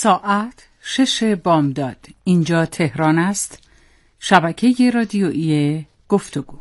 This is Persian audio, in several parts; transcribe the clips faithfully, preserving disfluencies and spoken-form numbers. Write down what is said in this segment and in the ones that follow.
ساعت شش بامداد. اینجا تهران است. شبکه رادیویی گفتگو.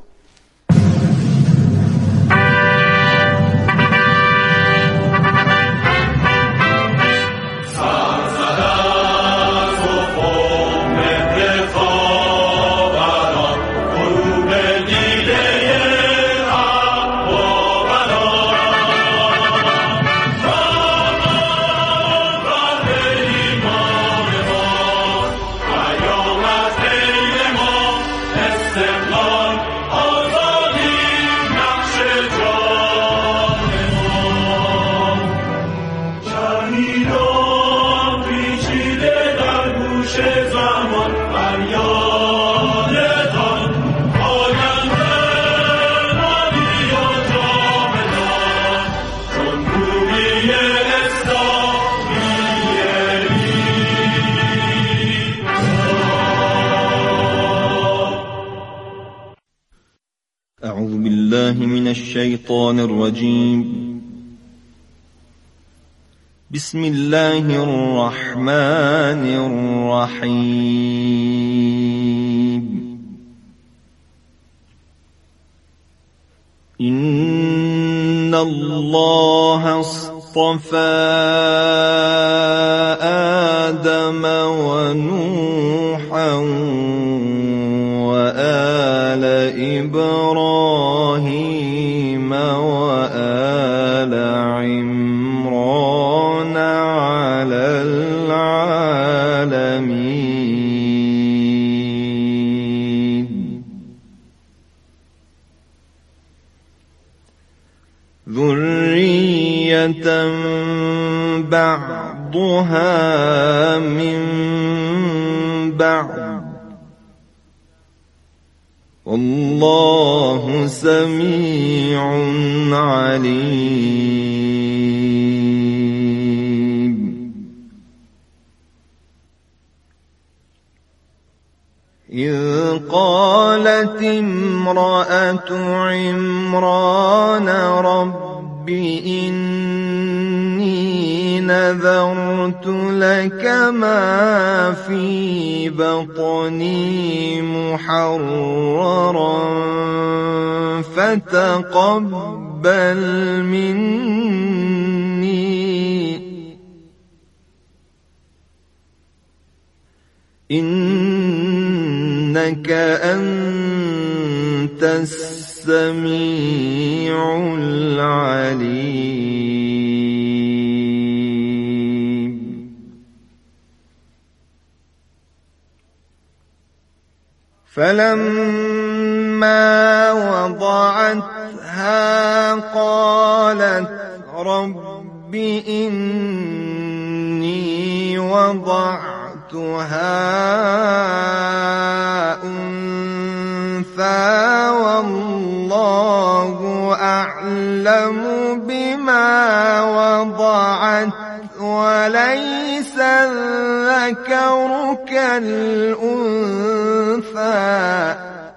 أعوذ بالله من الشيطان الرجيم. بسم الله الرحمن الرحيم. إن الله اصطفى آدم ونوحا وآل إبراهيم وآل عمران على العالمين. ذرية بعضها من بعض والله سميع عليم. إذ قالت امرأة عمران رب إني نذرت لك ما في بطني محررا فتقبل مني إنك أنت السميع العليم. فلما وضعتها قالت رب إني وضعتها أنثى والله أعلم بما وضعت وليس الذكر كالأنثى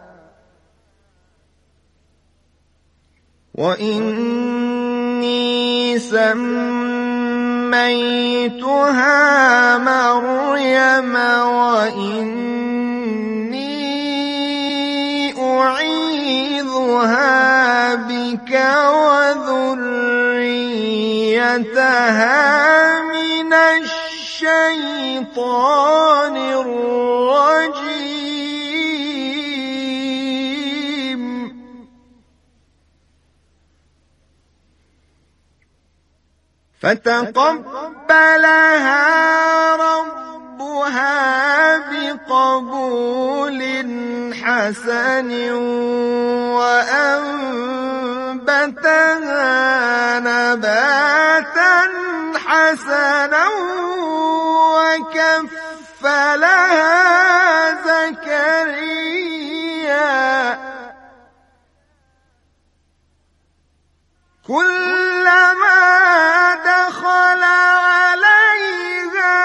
وإني سميتها مريم وإني أعيذها بك وذريتها من الشيطان الرجيم. فتقبلها ربها بقبول حسن وأنبتها نباتا حسنا وكفلها زكريا كلما دخل عليها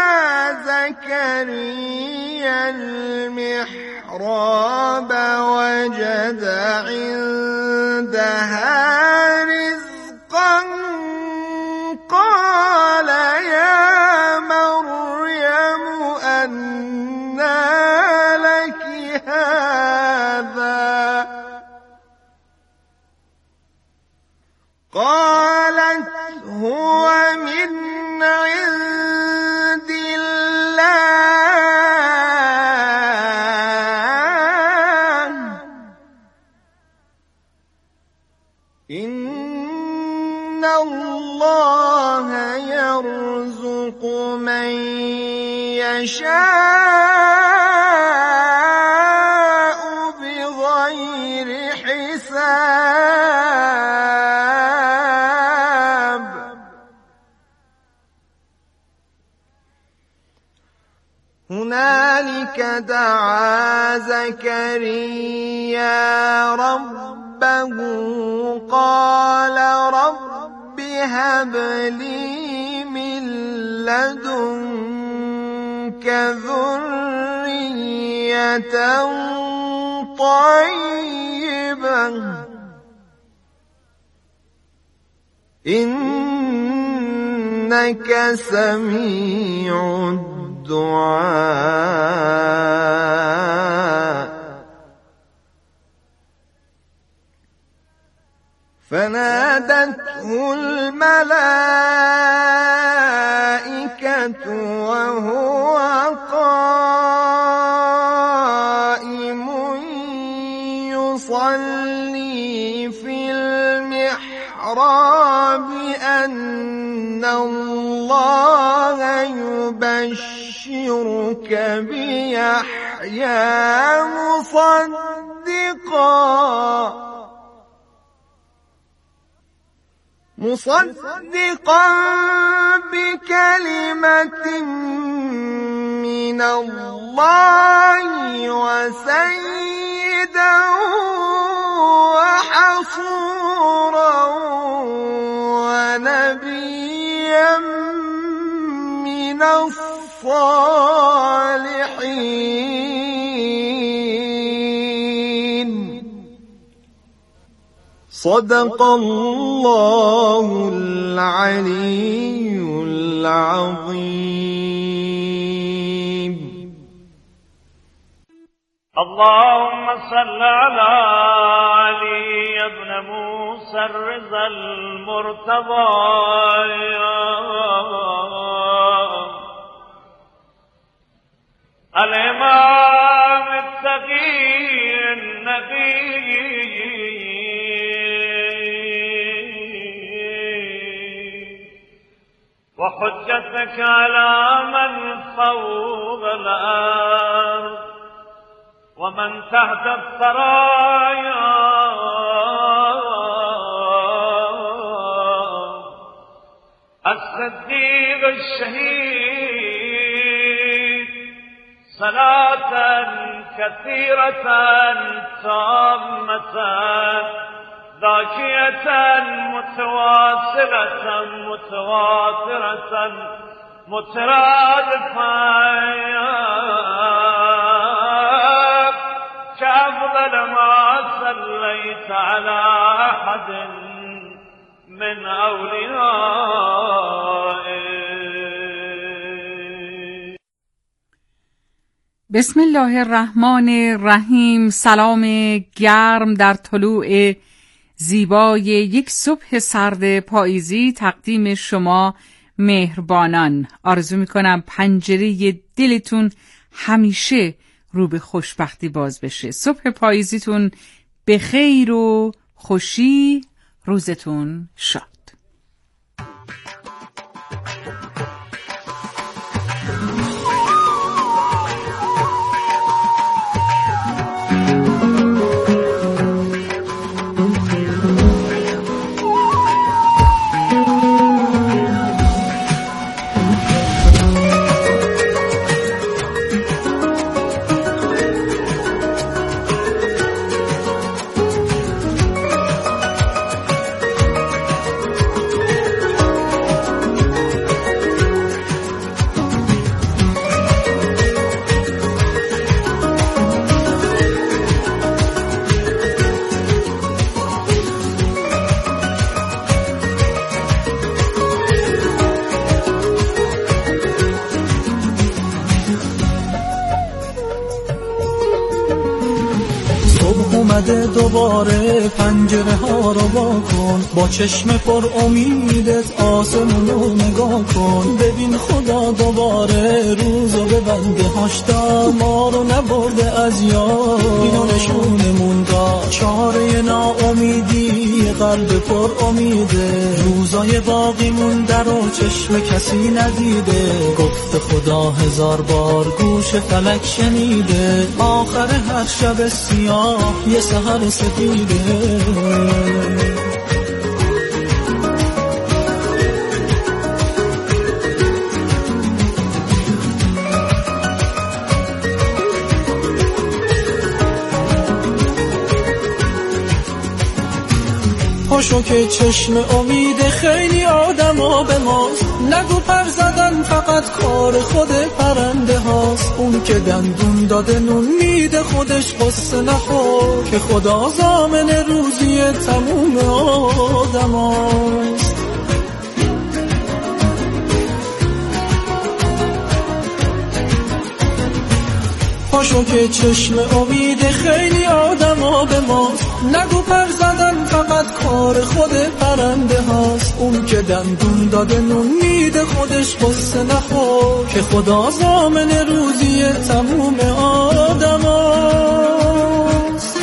زكريا المحراب وجد عندها رزقا قال يا مريم أنى لك هذا قالت هو من عند الله إن الله يرزق من يشاء بغير حساب هنالك دعا زكريا ربه قال رب هب لي من لدنك ذرية طيبة إنك سميع الدعاء فنادته الملائكة وهو قائم يصلي في المحراب أن الله يبشرك بيحيى مصدقا مصدقا بكلمة من الله وسيدا وحصورا ونبيا من الصالحين صدق الله العلي العظيم. اللهم صل على علي بن موسى الرضا المرتضى الإمام التقي النبي وحجتك على من فوق الأرض ومن تحت الثرايا الصديق الشهيد صلاة كثيرة تامة ذاكية متواصلة متواترة مترادفة كأفضل ما صليت على أحد من أوليائك. بسم الله الرحمن الرحیم. سلام گرم در طلوع زیبای یک صبح سرد پاییزی تقدیم شما مهربانان. آرزو میکنم پنجره دلتون همیشه رو به خوشبختی باز بشه. صبح پاییزیتون به خیر و خوشی، روزتون شاد. اومده دوباره، پنجره ها رو وا کن، با چشم پر امیدت آسمون رو نگاه کن. ببین خدا دوباره روزو به بنده هاش داد، ما رو نبرده از یاد، اینو نشونمون داد. چاره ناامیدی قلب پر امیده، روزای باقی مونده رو چشم کسی ندیده. گفت خدا هزار بار گوش فلک شنیده، آخر هر شب سیاه یه سحر سفیده. پاشو که چشم امید خیلی آدم ها به ماست، نگو پر زدن فقط کار خود پرنده هاست. اون که دندون داده نون میده خودش قصه نخور، که خدا ضامن روزی تموم آدم هاست. پاشو که چشم امید خیلی آدم ها به ماست، نگو پر زدن فقط کار خود پرنده هاست. اون که دندون داده نون میده خودش قصه نخور، که خدا ضامن روزی تموم آدم هاست.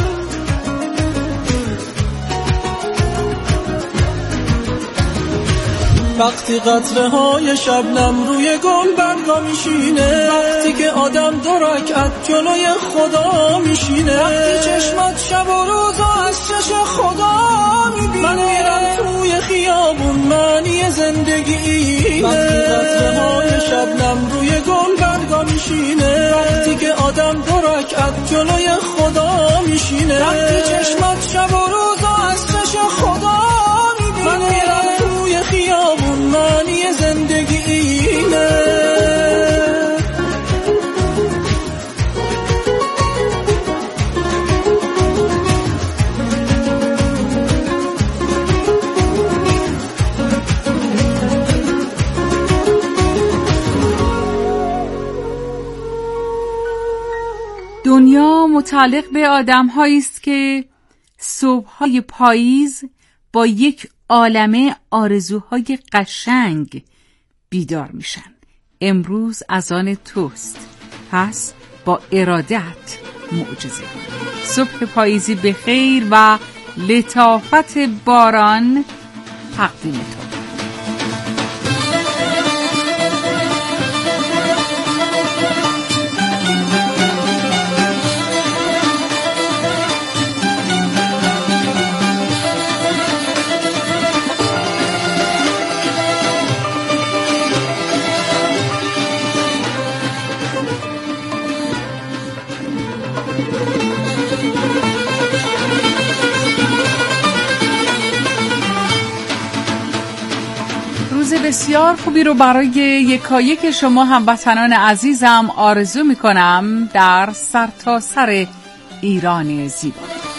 وقتی قطره های شبنم روی گل برگا میشینه، وقتی که آدم دو رکعت جلوی خدا میشینه، وقتی چشمت شب و روزا از چش خدا میبینه، من میرم توی خیابون معنی زندگی اینه. وقتی قطره های شبنم روی گل برگا میشینه، وقتی که آدم دو رکعت جلوی خدا میشینه، وقتی چشمت شب و روزا از چش خدا میبینه، من میرم توی خیابون معنی زندگی اینه. دنیا متعلق به آدم‌هایی است که صبح‌های پاییز با یک عالمه آرزوهای قشنگ بیدار میشن. امروز از آن توست، پس با ارادت معجزه. صبح پاییزی به خیر و لطافت باران تقدیم تو. بسیار خوبی رو برای یکایک شما هموطنان عزیزم آرزو میکنم در سرتاسر ایران زیبا.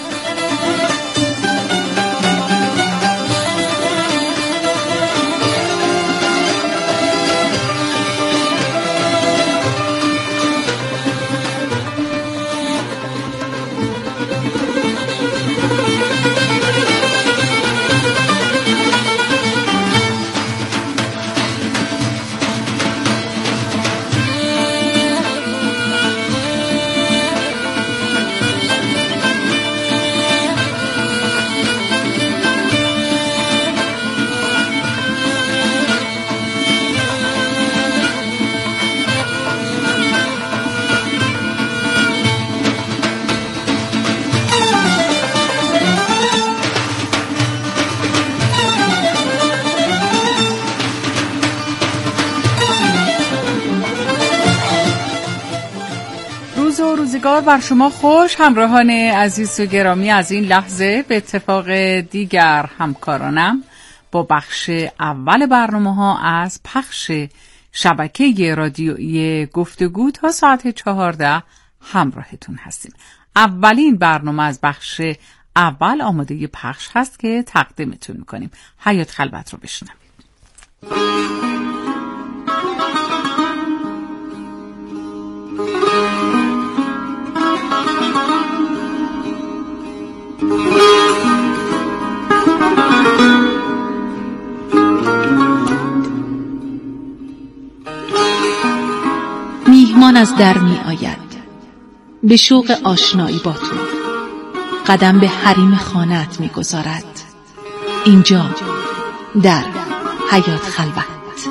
روزگار بر شما خوش. همراهان عزیز و گرامی، از این لحظه به اتفاق دیگر همکارانم با بخش اول برنامه ها از پخش شبکه رادیویی گفتگو تا ساعت چهارده همراهتون هستیم. اولین برنامه از بخش اول آماده پخش هست که تقدیمتون میکنیم. حیات خلوت رو بشنوید. از در می آید به شوق آشنایی با تو، قدم به حریم خانه‌ات می گذارد. اینجا در حیات خلوت.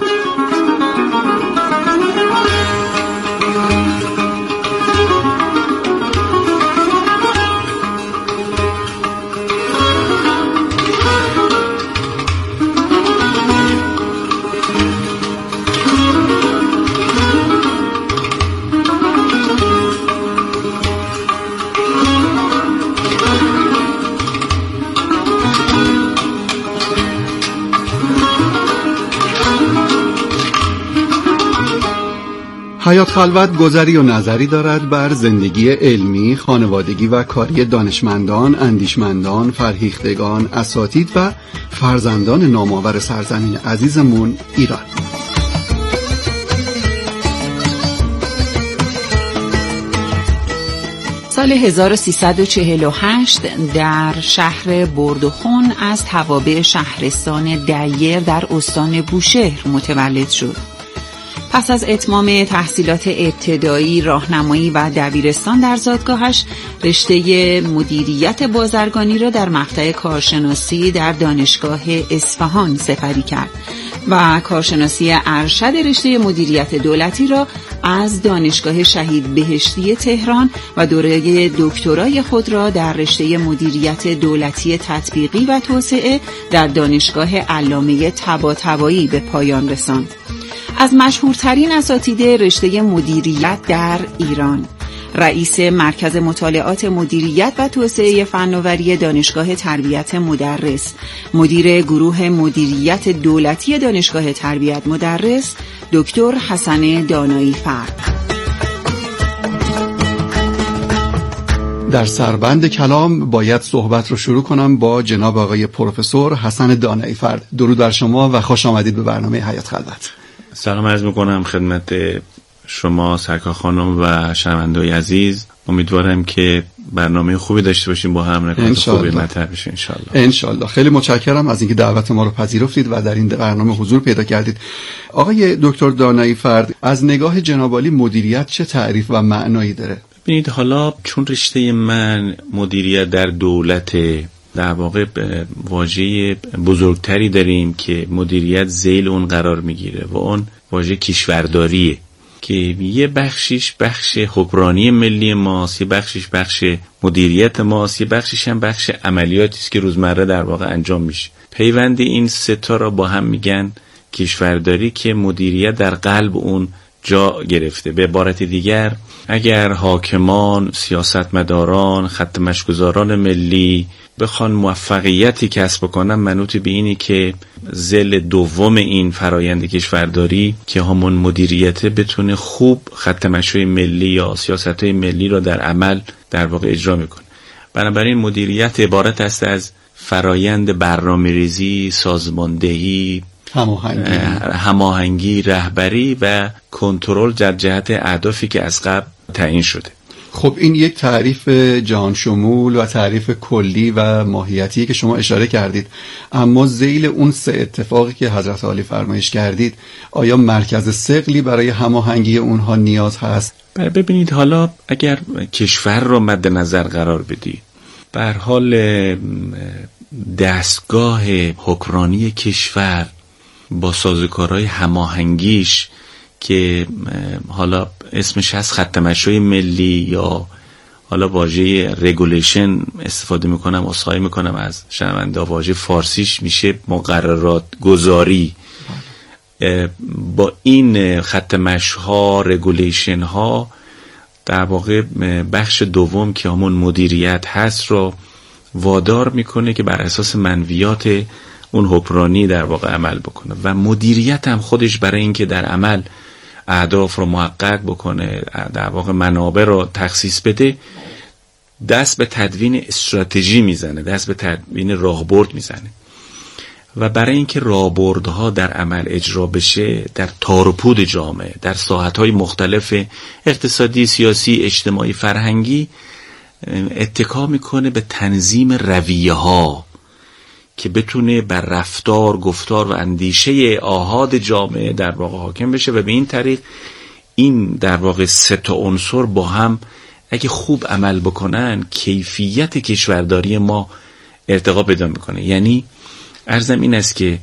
حیات خلوت گذری و نظری دارد بر زندگی علمی، خانوادگی و کاری دانشمندان، اندیشمندان، فرهیختگان، اساتید و فرزندان نامآور سرزمین عزیزمون ایران. سال هزار و سیصد و چهل و هشت در شهر بردخون از توابع شهرستان دیر در استان بوشهر متولد شد. پس از اتمام تحصیلات ابتدایی، راهنمایی و دبیرستان در زادگاهش رشته مدیریت بازرگانی را در مقطع کارشناسی در دانشگاه اصفهان سپری کرد و کارشناسی ارشد رشته مدیریت دولتی را از دانشگاه شهید بهشتی تهران و دوره دکترای خود را در رشته مدیریت دولتی تطبیقی و توسعه در دانشگاه علامه طباطبایی به پایان رساند. از مشهورترین اساتید رشته مدیریت در ایران، رئیس مرکز مطالعات مدیریت و توسعه فناوری دانشگاه تربیت مدرس، مدیر گروه مدیریت دولتی دانشگاه تربیت مدرس، دکتر حسن دانایی فرد. در سربند کلام باید صحبت رو شروع کنم با جناب آقای پروفسور حسن دانایی فرد. درود بر شما و خوش آمدید به برنامه حیات خلوت. سلام عرض میکنم خدمت شما سرکار خانم و شنونده‌های عزیز. امیدوارم که برنامه خوبی داشته باشیم با هم، رکورد خوبی مطرح بشه ان شاء الله. ان شاء الله. خیلی متشکرم از اینکه دعوت ما رو پذیرفتید و در این برنامه حضور پیدا کردید. آقای دکتر دانایی فرد، از نگاه جناب عالی مدیریت چه تعریف و معنایی داره؟ ببینید، حالا چون رشته من مدیریت در دولت، در واقع واژه بزرگتری داریم که مدیریت ذیل اون قرار میگیره و اون واژه کشورداریه که یه بخشیش بخش حکمرانی ملی ماست، یه بخشیش بخش مدیریت ماست، یه بخشیش هم بخش عملیاتی است که روزمره در واقع انجام میشه. پیوند این سه تا را با هم میگن کشورداری که مدیریت در قلب اون جا گرفته. به عبارت دیگر، اگر حاکمان، سیاستمداران، خط مشی‌گذاران ملی بخوان موفقیتی کسب بکنن، منوط به اینی که ذیل دوم این فرایند کشورداری که همون مدیریت بتونه خوب خط مشی ملی یا سیاست‌های ملی را در عمل در واقع اجرا میکنه. بنابراین مدیریت عبارت است از فرایند برنامه‌ریزی، سازماندهی، هماهنگی هماهنگی، رهبری و کنترل در جهت اهدافی که از قبل تعیین شده. خب این یک تعریف جهان شمول و تعریف کلی و ماهیتی که شما اشاره کردید، اما ذیل اون سه اتفاقی که حضرت عالی فرمایش کردید، آیا مرکز ثقلی برای هماهنگی اونها نیاز هست؟ ببینید، حالا اگر کشور رو مد نظر قرار بدید، به هر حال دستگاه حکمرانی کشور با سازوکارهای هماهنگیش که حالا اسمش هست خط مشی ملی یا حالا واژه رگولیشن استفاده میکنم، عذرخواهی میکنم از شنونده، واژه فارسیش میشه مقررات گذاری. با این خط مشی‌ها، رگولیشن ها، در واقع بخش دوم که همون مدیریت هست رو وادار میکنه که بر اساس منویات اون حکمرانی در واقع عمل بکنه و مدیریت هم خودش برای اینکه در عمل اهداف رو محقق بکنه، در واقع منابع رو تخصیص بده، دست به تدوین استراتژی میزنه، دست به تدوین راهبرد میزنه و برای اینکه راهبردها در عمل اجرا بشه در تار و پود جامعه، در ساحت‌های مختلف اقتصادی، سیاسی، اجتماعی، فرهنگی، اتکا میکنه به تنظیم رویه‌ها که بتونه بر رفتار، گفتار و اندیشه آحاد جامعه در واقع حاکم بشه و به این طریق این در واقع سه تا عنصر با هم اگه خوب عمل بکنن کیفیت کشورداری ما ارتقا پیدا میکنه. یعنی عرضم این است که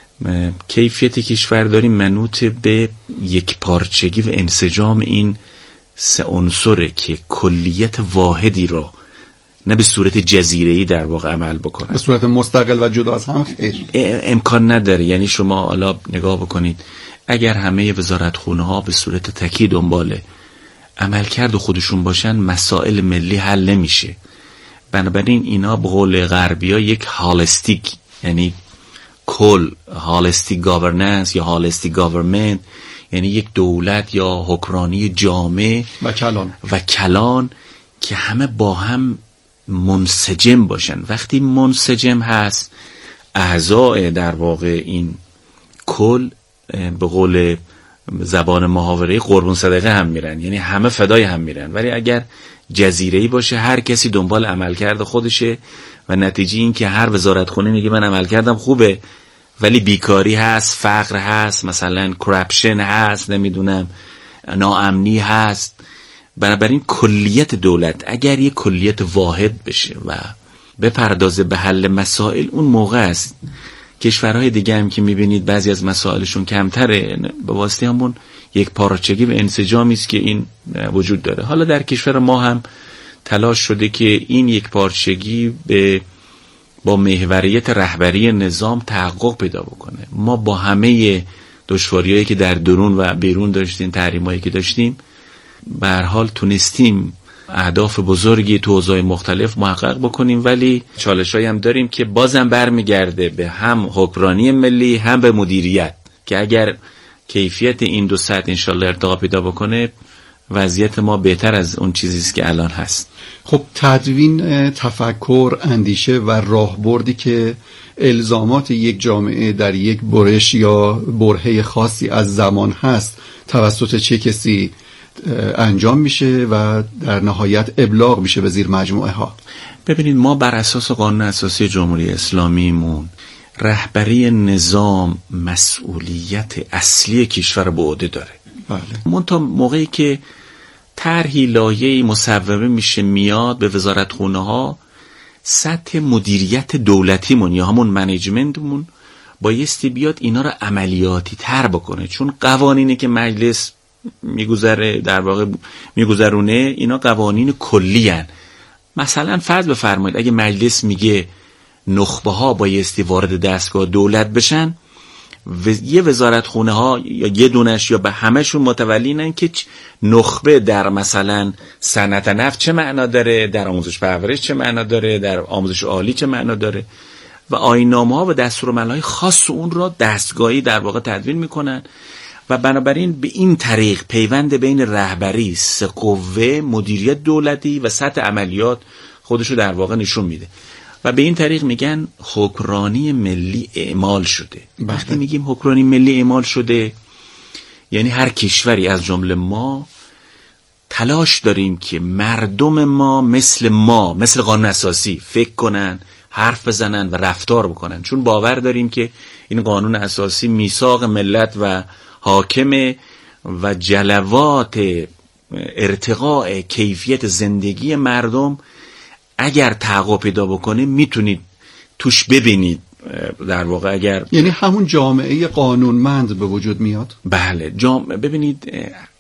کیفیت کشورداری منوط به یک پارچگی و انسجام این سه عنصره که کلیت واحدی را نه به صورت جزیره‌ای در واقع عمل بکنه، به صورت مستقل و جدا از هم خیر امکان نداره. یعنی شما حالا نگاه بکنید اگر همه وزارتخونه ها به صورت تکی دنبال عملکرد خودشون باشن مسائل ملی حل نمیشه. بنابراین اینا به قول غربی ها یک هالستیک، یعنی کل، هالستیک گاورننس یا هالستیک گاورمنت، یعنی یک دولت یا حکمرانی جامع و کلان و کلان که همه با هم منسجم باشن. وقتی منسجم هست اعضای در واقع این کل به قول زبان محاوره قربون صدقه هم میرن، یعنی همه فدای هم میرن. ولی اگر جزیره‌ای باشه هر کسی دنبال عملکرد خودشه و نتیجه این که هر وزارتخونه میگه من عملکردم خوبه ولی بیکاری هست، فقر هست، مثلا کرپشن هست، نمیدونم ناامنی هست. بنابراین کلیت دولت اگر یک کلیت واحد بشه و بپردازه به حل مسائل، اون موقع است کشورهای دیگه هم که میبینید بعضی از مسائلشون کمتره به واسطه همون یک پارچگی و انسجامی است که این وجود داره. حالا در کشور ما هم تلاش شده که این یک پارچگی به با محوریت رهبری نظام تحقق پیدا بکنه. ما با همه دشواریایی که در درون و بیرون داشتیم، تحریمایی که داشتیم، به هر حال تونستیم اهداف بزرگی تو حوزه‌های مختلف محقق بکنیم، ولی چالشایی هم داریم که بازم برمیگرده به هم حکمرانی ملی هم به مدیریت که اگر کیفیت این دو سطح انشالله ارتقا پیدا بکنه وضعیت ما بهتر از اون چیزی است که الان هست. خب تدوین تفکر، اندیشه و راهبردی که الزامات یک جامعه در یک برش یا برهه خاصی از زمان هست توسط چه کسی انجام میشه و در نهایت ابلاغ میشه به زیر مجموعه ها؟ ببینید ما بر اساس قانون اساسی جمهوری اسلامیمون رهبری نظام مسئولیت اصلی کشور به عهده داره. بله. منتها موقعی که طرحی لایحه‌ای مصوبه میشه میاد به وزارتخونه ها، سطح مدیریت دولتیمون یا همون منیجمنتمون بایستی بیاد اینا رو عملیاتی تر بکنه، چون قوانینی که مجلس میگذره در واقع میگذرونه اینا قوانین کلی هن. مثلا فرض بفرمایید اگه مجلس میگه نخبه ها بایستی وارد دستگاه دولت بشن، و یه وزارت خونه ها یا یه دونش یا به همشون متولینن که نخبه در مثلا صنعت نفت چه معنا داره، در آموزش پرورش چه معنا داره، در آموزش عالی چه معنا داره، و آیین‌نامه ها و دستورالعمل‌های خاص اون را دستگاهی در واقع تدوین میکنن. و بنابراین به این طریق پیوند بین رهبری، سه قوه، مدیریت دولتی و سطح عملیات خودشو در واقع نشون میده و به این طریق میگن حکمرانی ملی اعمال شده. وقتی میگیم حکمرانی ملی اعمال شده یعنی هر کشوری از جمله ما تلاش داریم که مردم ما مثل ما، مثل قانون اساسی فکر کنن، حرف بزنن و رفتار بکنن، چون باور داریم که این قانون اساسی میثاق ملت و حاکم و جلوات ارتقاء کیفیت زندگی مردم اگر تحقق پیدا بکنه میتونید توش ببینید در واقع اگر یعنی همون جامعه قانونمند به وجود میاد. بله جامعه ببینید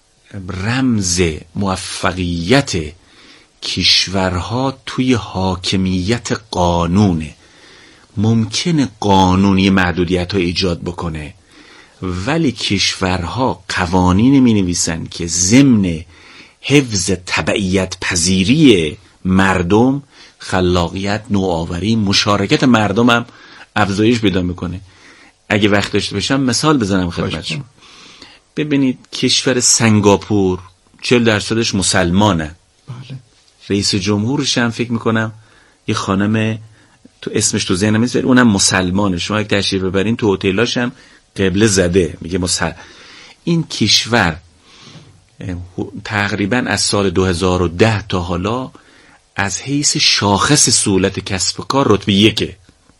رمز موفقیت کشورها توی حاکمیت قانونه. ممکنه قانونی محدودیت ها ایجاد بکنه ولی کشورها قوانین می نویسن که ضمن حفظ تبعیت پذیری مردم خلاقیت، نوآوری، مشارکت مردم هم افزایش پیدا میکنه. اگه وقت داشته باشم مثال بزنم خدمتشون. ببینید کشور سنگاپور چهل درصدش مسلمانه. بله. رئیس جمهورش هم فکر میکنم یه خانم تو اسمش تو ذهنم نیست، اونم مسلمانه. شما اگه تشریف ببرین تو هتلاش هم قبله زده میگه مسلمان. این کشور تقریبا از سال دو هزار و ده تا حالا از حیث شاخص سهولت کسب و کار رتبه یکه.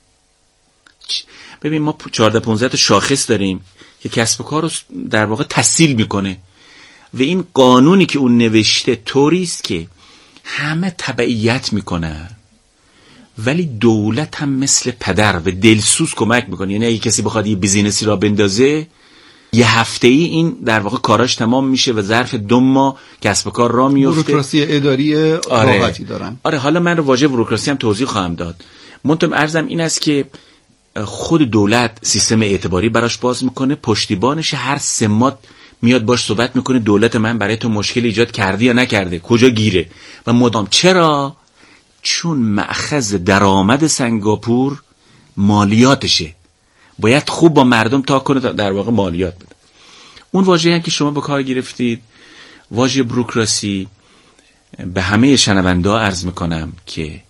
ببین ما چهارده پانزده تا شاخص داریم که کسب و کار رو در واقع تسهیل میکنه، و این قانونی که اون نوشته طوریست که همه تبعیت میکنن، ولی دولت هم مثل پدر و دلسوز کمک میکنه. یعنی اگه کسی بخواد یه بیزینسی را بندازه، یه هفته ای این در واقع کاراش تمام میشه و ظرف دو ماه کسب و کار را میفته. بوروکراسی اداری آره. راحتی دارن. آره حالا من رو واژه بوروکراسی هم توضیح خواهم داد. منتها عرضم این است که خود دولت سیستم اعتباری براش باز میکنه، پشتیبانش هر سه ماه میاد باش صحبت میکنه دولت من برای تو مشکل ایجاد کرده یا نکرده، کجا گیره و مدام. چرا؟ چون مأخذ درآمد سنگاپور مالیاتشه، باید خوب با مردم تا کنه در واقع مالیات بده. اون واژه‌ای هم که شما به کار گرفتید، واژه بوروکراسی، به همه شنونده ها عرض میکنم که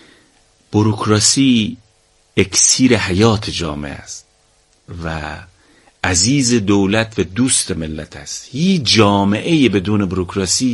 بوروکراسی اکسیر حیات جامعه است و عزیز دولت و دوست ملت است. هیچ جامعه بدون بوروکراسی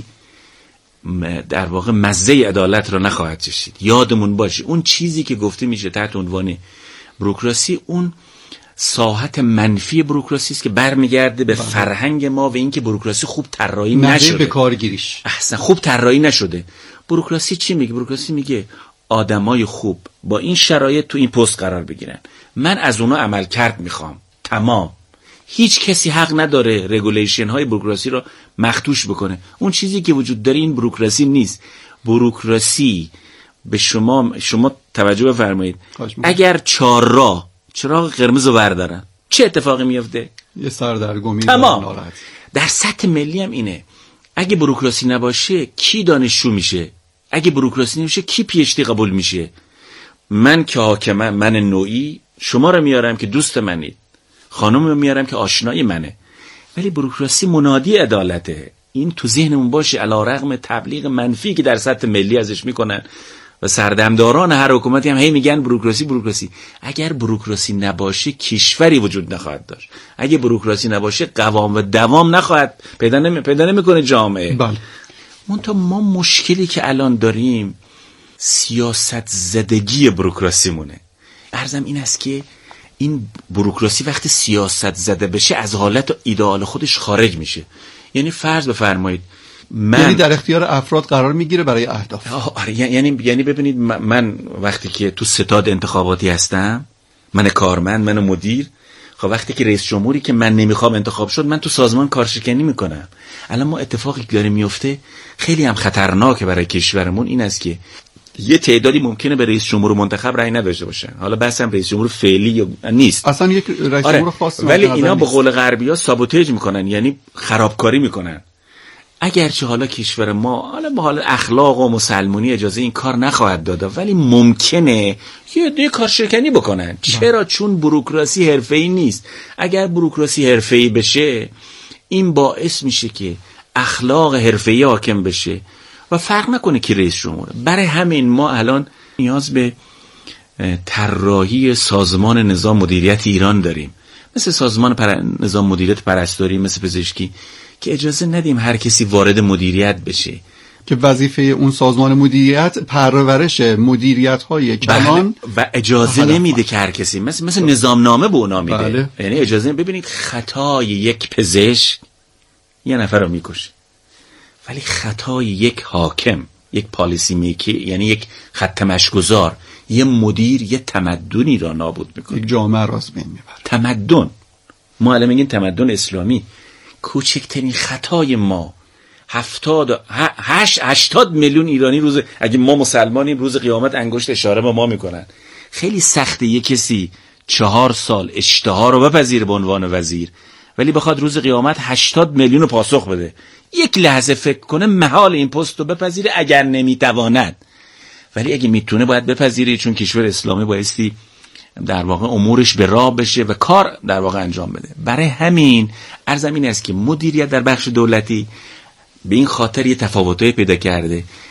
در واقع مزه عدالت را نخواهد چشید. یادمون باشه اون چیزی که گفته میشه تحت عنوان بوروکراسی، اون ساحت منفی بوروکراسی است که برمیگرده به بله. فرهنگ ما و اینکه بوروکراسی خوب طراحی نشده، به کارگیریش احسن خوب طراحی نشده. بوروکراسی چی میگه؟ بوروکراسی میگه آدمای خوب با این شرایط تو این پست قرار بگیرن، من از اونا عمل کرد میخوام، تمام. هیچ کسی حق نداره رگولیشن های بوروکراسی رو مختوش بکنه. اون چیزی که وجود داره این بوروکراسی نیست. بوروکراسی به شما شما توجه بفرمایید، اگر چهار راه چراغ قرمز رو بردارن چه اتفاقی میفته؟ یه سردرگمی. تمام. در سطح ملی هم اینه. اگه بوروکراسی نباشه کی دانشجو میشه؟ اگه بوروکراسی نباشه کی پی اچ دی قبول میشه؟ من که حاکمم، من نوعی شما رو میارم که دوست منید، خانم رو میارم که آشنای منه، ولی بوروکراسی منادی عدالته. این تو ذهنمون باشه، علیرغم تبلیغ منفی که در سطح ملی ازش میکنن و سردمداران هر حکومتی هم هی میگن بوروکراسی بوروکراسی. اگر بوروکراسی نباشه کشوری وجود نخواهد داشت. اگه بوروکراسی نباشه قوام و دوام نخواهد پیدا نمی پیدا نمیکنه جامعه. بله. منتها ما مشکلی که الان داریم سیاست زدگی بوروکراسی مونه. عرضم این است که این بوروکراسی وقتی سیاست زده بشه از حالت ایدئال خودش خارج میشه. یعنی فرض بفرمایید من یعنی در اختیار افراد قرار میگیره برای اهداف. آره یعنی یعنی ببینید من وقتی که تو ستاد انتخاباتی هستم، من کارمند، من مدیر، خب وقتی که رئیس جمهوری که من نمیخوام انتخاب شد، من تو سازمان کارشکنی میکنم. الان ما اتفاقی که داره میفته خیلی هم خطرناکه برای کشورمون، این است که یه تعدادی ممکنه به رئیس جمهور منتخب رأی نداشته باشن. حالا بحث هم رئیس جمهور فعلی یا نیست، اصلا یک رئیس آره. جمهور خاص، ولی اینا به قول غربی‌ها سابوتاژ میکنن، یعنی خرابکاری میکنن. اگرچه حالا کشور ما حالا به حال اخلاق و مسلمانی اجازه این کار نخواهد داد، ولی ممکنه یه عده کارشکنی بکنن. چرا؟ چون بوروکراسی حرفه‌ای نیست. اگر بوروکراسی حرفه‌ای بشه، این باعث میشه که اخلاق حرفه‌ای حاکم بشه و فرق نکنه که رئیس جمهوره. برای همین ما الان نیاز به طراحی سازمان نظام مدیریت ایران داریم، مثل سازمان پر... نظام مدیریت پرستاری، مثل پزشکی، که اجازه ندیم هر کسی وارد مدیریت بشه، که وظیفه اون سازمان مدیریت پرورش مدیریت های کلان و اجازه نمیده که هر کسی مثل مثل نظامنامه به اونا میده. بله. یعنی اجازه ببینید خطای یک پزشک یه نفر رو میکشه، ولی خطای یک حاکم، یک پالیسی میکی، یعنی یک خط مشگذار، یه مدیر، یه تمدنی را نابود میکنه، یک جامعه راست بین میبره. تمدن، ما الان میگیم تمدن اسلامی. کوچکترین خطای ما هفتاد هشت هشتاد میلیون ایرانی روز، اگه ما مسلمانیم، روز قیامت انگشت اشاره به ما میکنن. خیلی سخته یه کسی چهار سال اشتها رو بپذیره به عنوان وزیر، ولی بخواد روز قیامت هشتاد میلیون رو پاسخ بده. یک لحظه فکر کنه محال این پست رو بپذیره اگر نمیتواند، ولی اگه میتونه باید بپذیره، چون کشور اسلامی بایستی در واقع امورش به راه بشه و کار در واقع انجام بده. برای همین عرضم این است که مدیریت در بخش دولتی به این خاطر یه تفاوت‌های پیدا کرده